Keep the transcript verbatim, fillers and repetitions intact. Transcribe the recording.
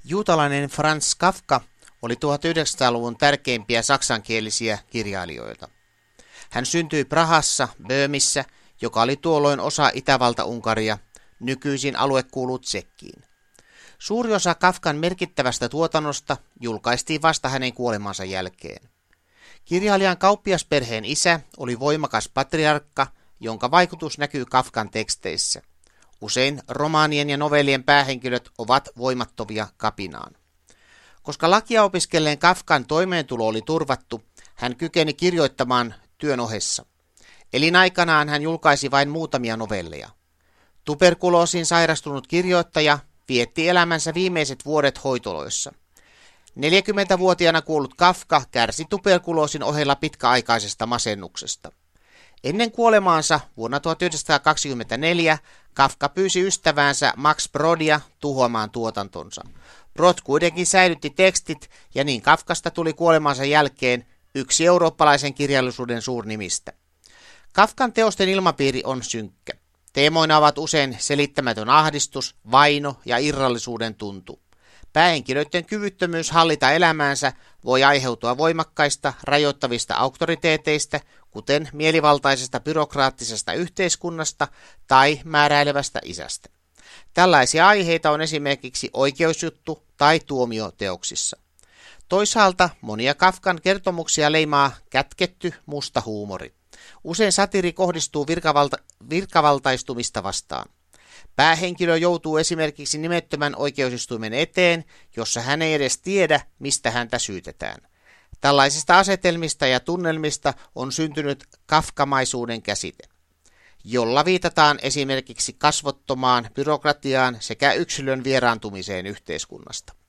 Juutalainen Franz Kafka oli tuhatyhdeksänsataaluvun tärkeimpiä saksankielisiä kirjailijoita. Hän syntyi Prahassa, Böömissä, joka oli tuolloin osa Itävalta-Unkaria, nykyisin alue kuuluu Tsekkiin. Suuri osa Kafkan merkittävästä tuotannosta julkaistiin vasta hänen kuolemansa jälkeen. Kirjailijan kauppiasperheen isä oli voimakas patriarkka, jonka vaikutus näkyy Kafkan teksteissä. Usein romaanien ja novellien päähenkilöt ovat voimattomia kapinaan. Koska lakia opiskelleen Kafkan toimeentulo oli turvattu, hän kykeni kirjoittamaan työn ohessa. Elinaikanaan hän julkaisi vain muutamia novelleja. Tuberkuloosiin sairastunut kirjoittaja vietti elämänsä viimeiset vuodet hoitoloissa. neljäkymmentävuotiaana kuollut Kafka kärsi tuberkuloosin ohella pitkäaikaisesta masennuksesta. Ennen kuolemaansa vuonna tuhatyhdeksänsataakaksikymmentäneljä Kafka pyysi ystäväänsä Max Brodia tuhoamaan tuotantonsa. Brod kuitenkin säilytti tekstit ja niin Kafkasta tuli kuolemansa jälkeen yksi eurooppalaisen kirjallisuuden suurnimistä. Kafkan teosten ilmapiiri on synkkä. Teemoina ovat usein selittämätön ahdistus, vaino ja irrallisuuden tuntu. Päähenkilöiden kyvyttömyys hallita elämäänsä voi aiheutua voimakkaista, rajoittavista auktoriteeteista, kuten mielivaltaisesta byrokraattisesta yhteiskunnasta tai määräilevästä isästä. Tällaisia aiheita on esimerkiksi oikeusjuttu tai tuomioteoksissa. Toisaalta monia Kafkan kertomuksia leimaa kätketty musta huumori. Usein satiri kohdistuu virkavalta- virkavaltaistumista vastaan. Päähenkilö joutuu esimerkiksi nimettömän oikeusistuimen eteen, jossa hän ei edes tiedä, mistä häntä syytetään. Tällaisista asetelmista ja tunnelmista on syntynyt kafkamaisuuden käsite, jolla viitataan esimerkiksi kasvottomaan byrokratiaan sekä yksilön vieraantumiseen yhteiskunnasta.